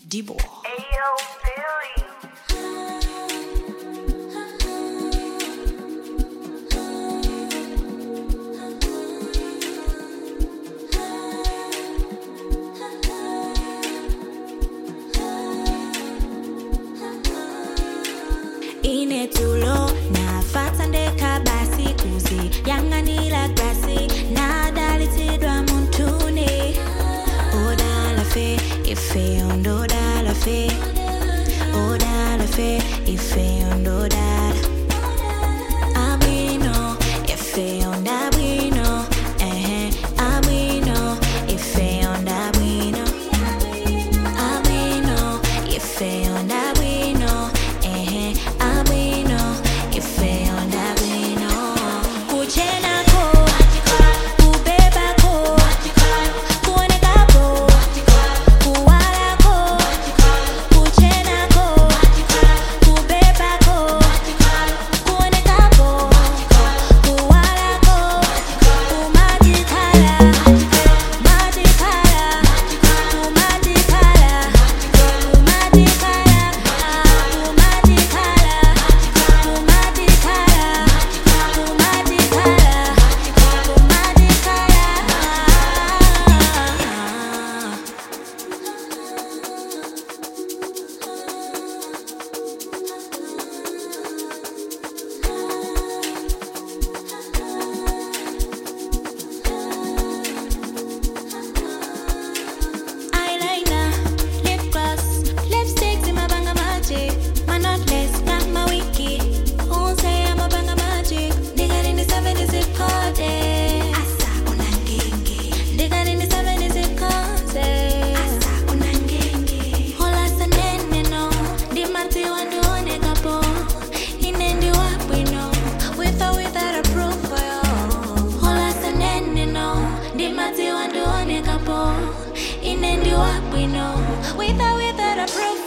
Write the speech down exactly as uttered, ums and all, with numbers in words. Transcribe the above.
D-Boy. Ayo, Philly. Ine tulo na fatande kabasi kuzi yanganila grasi na dalitidwa muntune oda la fe ife ondo da la fe oda la fe ife ondo da abino ife onda bino eh abino ife onda bino abino ife onda bino eh abino ife onda bino kuchena ko kubeba ko kuoneka ko kuwala ko kuchena ko kubeba ko kuoneka ko kuwala ko kumadikala madikala kumadikala kumadikala kumadikala eyeliner, lip gloss, lipsticks in my banga magic. My knotless, not my wiki. Who say I'm a banga magic? They got in the seventies it called it. Asa unangenge. They got in the seventies it called it. Asa unangenge. Hola sanene no. Di mati wanduone kapo. Inendi wapi no. With or without a proof for you. Hola sanene no. Di mati wanduone kapo. Inendi wapi no. With or without a proof.